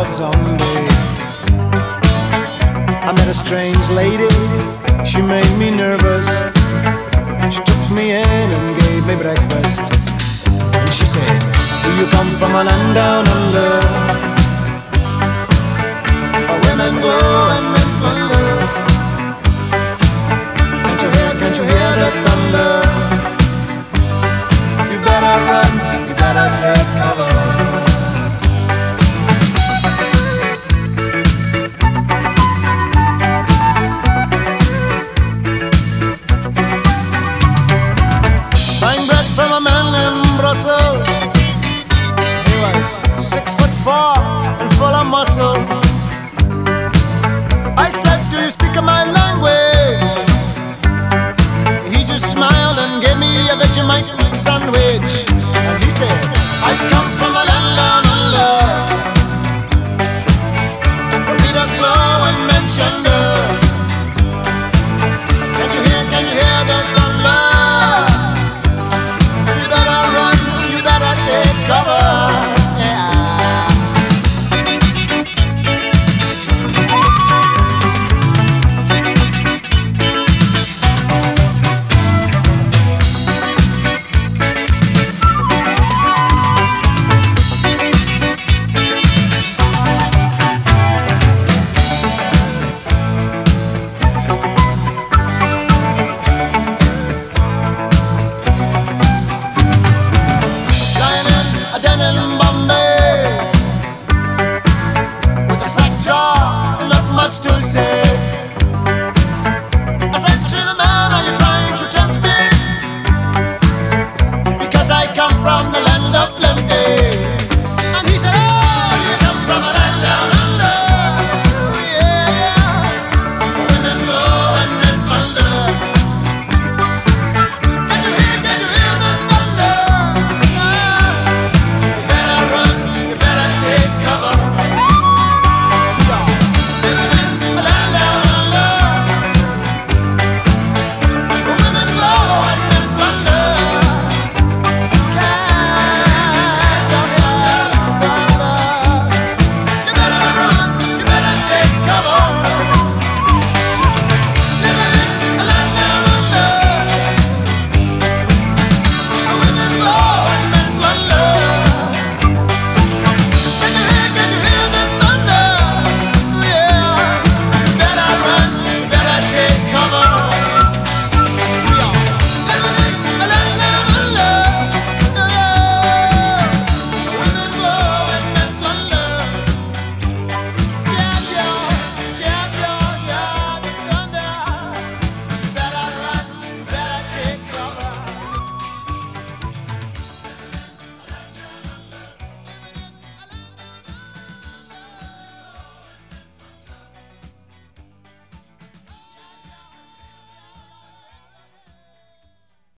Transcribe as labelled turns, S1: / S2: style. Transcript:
S1: love zombie. I met a strange lady, she made me nervous. She took me in and gave me breakfast. And she said, do you come from a land down under, where women glow and men plunder? Can't you hear the thunder? You better run, you better take cover. Buying bread from a man in Brussels. He was 6'4" and full of muscle. I said, do you speak my language? He just smiled and gave me a Vegemite sandwich. And he said, I come from a land down under, where Peter's flow and men chunder. Can't you hear the thunder? You better run, you better take cover.